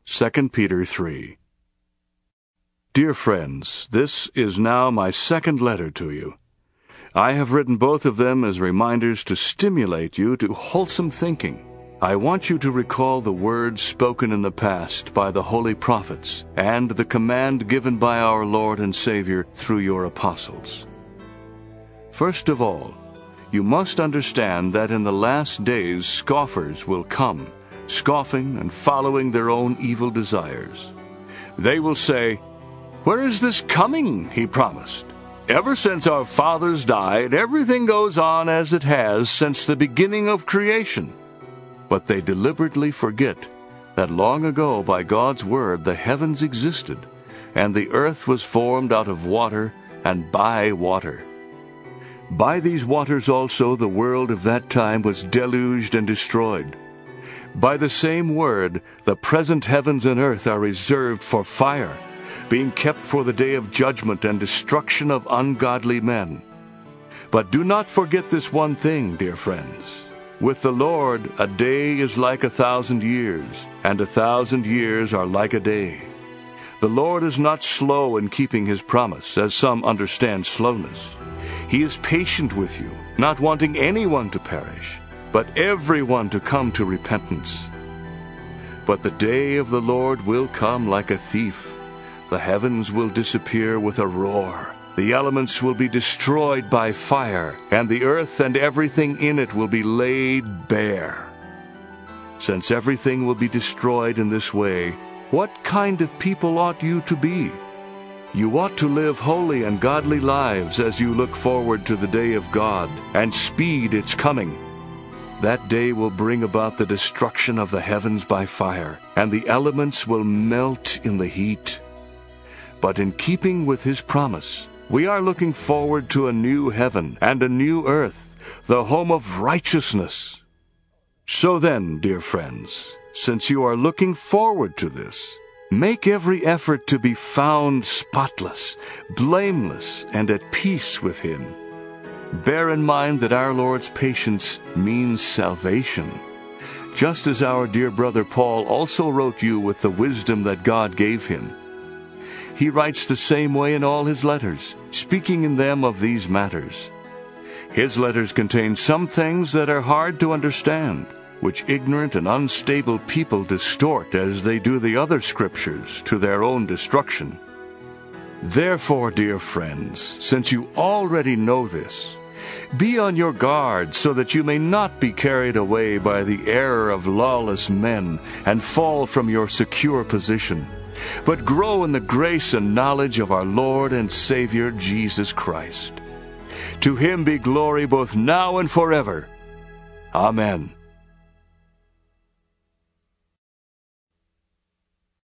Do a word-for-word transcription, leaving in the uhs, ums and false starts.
Second Peter three. Dear friends, this is now my second letter to you. I have written both of them as reminders to stimulate you to wholesome thinking. I want you to recall the words spoken in the past by the holy prophets and the command given by our Lord and Savior through your apostles. First of all, you must understand that in the last days scoffers will come, scoffing and following their own evil desires. They will say, "Where is this coming he promised? Ever since our fathers died, everything goes on as it has since the beginning of creation." But they deliberately forget that long ago by God's word the heavens existed, and the earth was formed out of water and by water. By these waters also the world of that time was deluged and destroyed. By the same word the present heavens and earth are reserved for fire, being kept for the day of judgment and destruction of ungodly men. But do not forget this one thing, dear friends. With the Lord a day is like a thousand years, and a thousand years are like a day. The Lord is not slow in keeping his promise, as some understand slowness. He is patient with you, not wanting anyone to perish, but everyone to come to repentance. But the day of the Lord will come like a thief. The heavens will disappear with a roar. The elements will be destroyed by fire, and the earth and everything in it will be laid bare. Since everything will be destroyed in this way, what kind of people ought you to be? You ought to live holy and godly lives as you look forward to the day of God and speed its coming. That day will bring about the destruction of the heavens by fire, and the elements will melt in the heat. But in keeping with his promise, we are looking forward to a new heaven and a new earth, the home of righteousness. So then, dear friends, since you are looking forward to this, make every effort to be found spotless, blameless, and at peace with him. Bear in mind that our Lord's patience means salvation, just as our dear brother Paul also wrote you with the wisdom that God gave him. He writes the same way in all his letters, speaking in them of these matters. His letters contain some things that are hard to understand, which ignorant and unstable people distort as they do the other scriptures to their own destruction. Therefore, dear friends, since you already know this, be on your guard so that you may not be carried away by the error of lawless men and fall from your secure position, but grow in the grace and knowledge of our Lord and Savior Jesus Christ. To him be glory both now and forever. Amen.